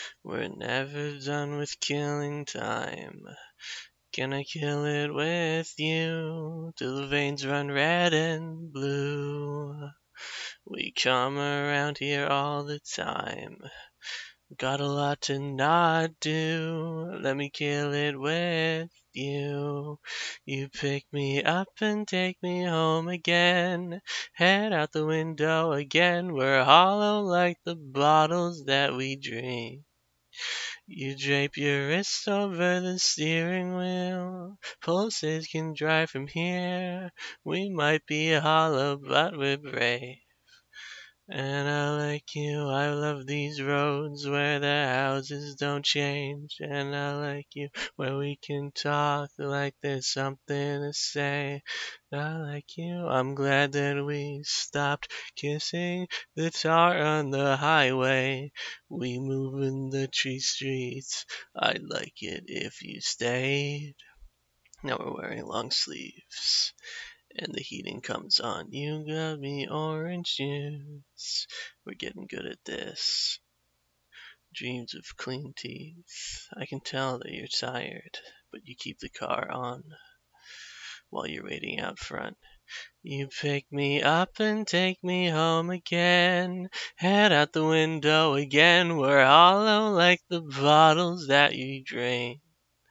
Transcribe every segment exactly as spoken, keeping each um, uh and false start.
We're never done with killing time. Can I kill it with you till the veins run red and blue? We come around here all the time. Got a lot to not do. Let me kill it with you. You pick me up and take me home again. Head out the window again. We're hollow like the bottles that we drink. You drape your wrist over the steering wheel. Pulses can drive from here. We might be hollow, but we're brave. And I like you, I love these roads where the houses don't change. And I like you where we can talk like there's something to say. I like you, I'm glad that we stopped kissing the tar on the highway. We move in the tree streets, I'd like it if you stayed. Now we're wearing long sleeves and the heating comes on. You got me orange juice. We're getting good at this. Dreams of clean teeth. I can tell that you're tired, but you keep the car on while you're waiting out front. You pick me up and take me home again. Head out the window again. We're hollow like the bottles that you drink.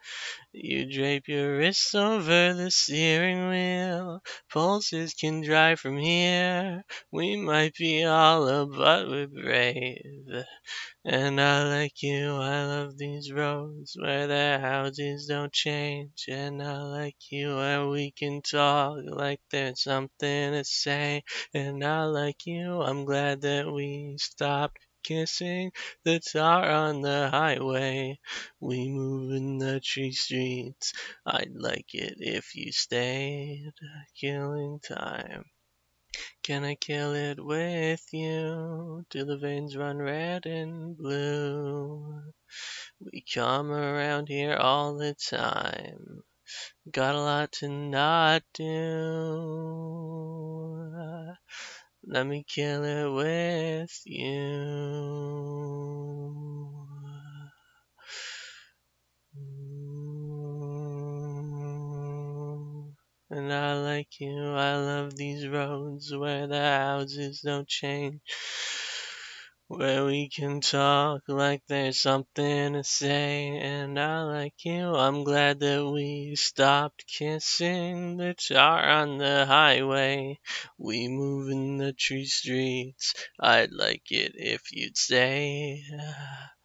You drape your wrists over the steering wheel. Pulses can drive from here. We might be hollow, but we're brave. And I like you, I love these roads where the houses don't change. And I like you where we can talk like there's something to say. And I like you, I'm glad that we stopped kissing the tar on the highway. We move in the tree streets. I'd like it if you stayed. Killing time. Can I kill it with you till the veins run red and blue? We come around here all the time. Got a lot to not do. Let me kill it with you. And I like you, I love these roads where the houses don't change. Where we can talk like there's something to say. And I like you, I'm glad that we stopped kissing the tar on the highway. We move in the tree streets, I'd like it if you'd stay.